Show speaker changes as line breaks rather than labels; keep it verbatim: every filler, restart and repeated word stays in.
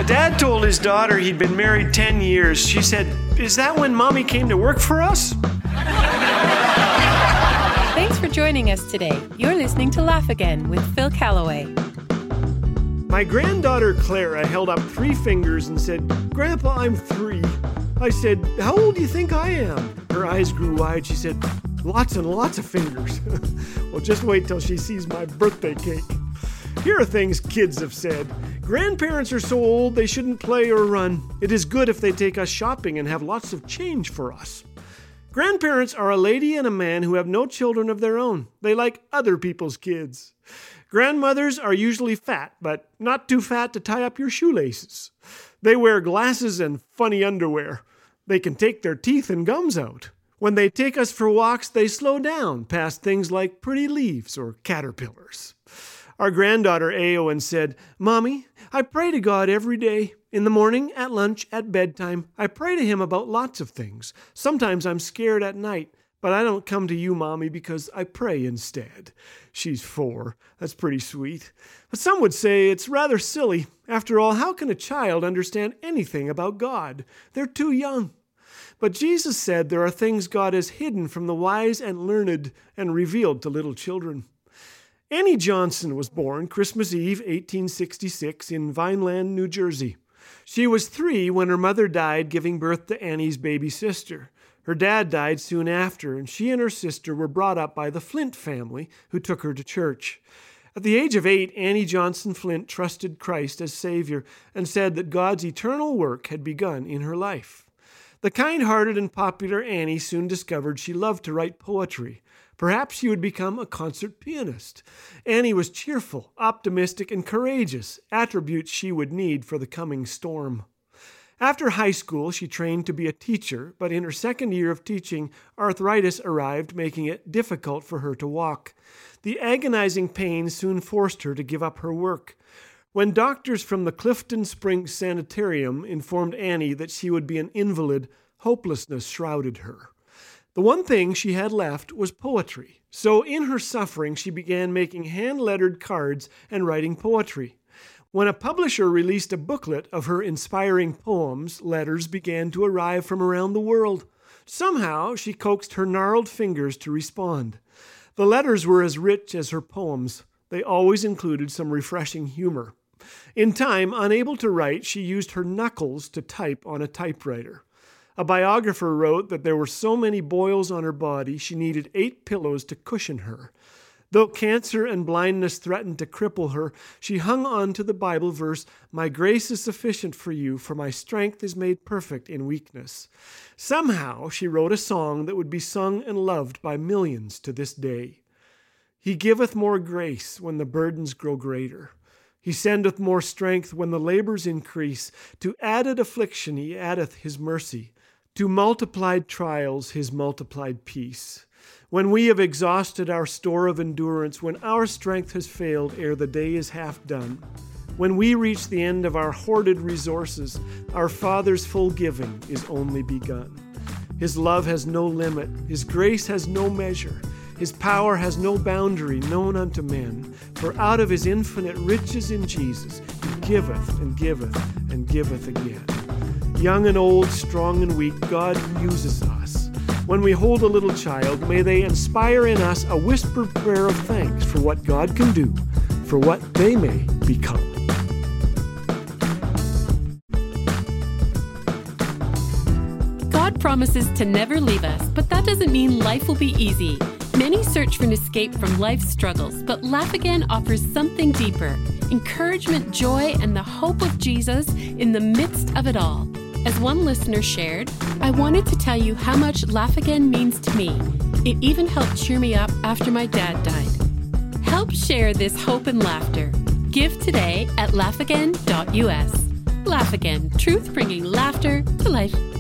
A dad told his daughter he'd been married ten years. She said, "Is that when Mommy came to work for us?"
Thanks for joining us today. You're listening to Laugh Again with Phil Callaway.
My granddaughter Clara held up three fingers and said, "Grandpa, I'm three." I said, "How old do you think I am?" Her eyes grew wide. She said, "Lots and lots of fingers." Well, just wait till she sees my birthday cake. Here are things kids have said. Grandparents are so old they shouldn't play or run. It is good if they take us shopping and have lots of change for us. Grandparents are a lady and a man who have no children of their own. They like other people's kids. Grandmothers are usually fat, but not too fat to tie up your shoelaces. They wear glasses and funny underwear. They can take their teeth and gums out. When they take us for walks, they slow down past things like pretty leaves or caterpillars. Our granddaughter Aowen said, "Mommy, I pray to God every day. In the morning, at lunch, at bedtime. I pray to Him about lots of things. Sometimes I'm scared at night, but I don't come to you, Mommy, because I pray instead." She's four. That's pretty sweet. But some would say it's rather silly. After all, how can a child understand anything about God? They're too young. But Jesus said there are things God has hidden from the wise and learned and revealed to little children. Annie Johnson was born Christmas Eve, eighteen sixty-six, in Vineland, New Jersey. She was three when her mother died, giving birth to Annie's baby sister. Her dad died soon after, and she and her sister were brought up by the Flint family, who took her to church. At the age of eight, Annie Johnson Flint trusted Christ as Savior and said that God's eternal work had begun in her life. The kind-hearted and popular Annie soon discovered she loved to write poetry. Perhaps she would become a concert pianist. Annie was cheerful, optimistic, and courageous, attributes she would need for the coming storm. After high school, she trained to be a teacher, but in her second year of teaching, arthritis arrived, making it difficult for her to walk. The agonizing pain soon forced her to give up her work. When doctors from the Clifton Springs Sanitarium informed Annie that she would be an invalid, hopelessness shrouded her. The one thing she had left was poetry. So in her suffering, she began making hand-lettered cards and writing poetry. When a publisher released a booklet of her inspiring poems, letters began to arrive from around the world. Somehow, she coaxed her gnarled fingers to respond. The letters were as rich as her poems. They always included some refreshing humor. In time, unable to write, she used her knuckles to type on a typewriter. A biographer wrote that there were so many boils on her body, she needed eight pillows to cushion her. Though cancer and blindness threatened to cripple her, she hung on to the Bible verse, "My grace is sufficient for you, for my strength is made perfect in weakness." Somehow, she wrote a song that would be sung and loved by millions to this day. "He giveth more grace when the burdens grow greater. He sendeth more strength when the labors increase. To added affliction he addeth his mercy. To multiplied trials his multiplied peace. When we have exhausted our store of endurance, when our strength has failed ere the day is half done, when we reach the end of our hoarded resources, our Father's full giving is only begun. His love has no limit, His grace has no measure, His power has no boundary known unto men, for out of His infinite riches in Jesus He giveth and giveth and giveth again. Young and old, strong and weak, God uses us. When we hold a little child, may they inspire in us a whispered prayer of thanks for what God can do, for what they may become.
God promises to never leave us, but that doesn't mean life will be easy. Many search for an escape from life's struggles, but Laugh Again offers something deeper: encouragement, joy, and the hope of Jesus in the midst of it all. As one listener shared, "I wanted to tell you how much Laugh Again means to me. It even helped cheer me up after my dad died." Help share this hope and laughter. Give today at laugh again dot u s. Laugh Again, truth bringing laughter to life.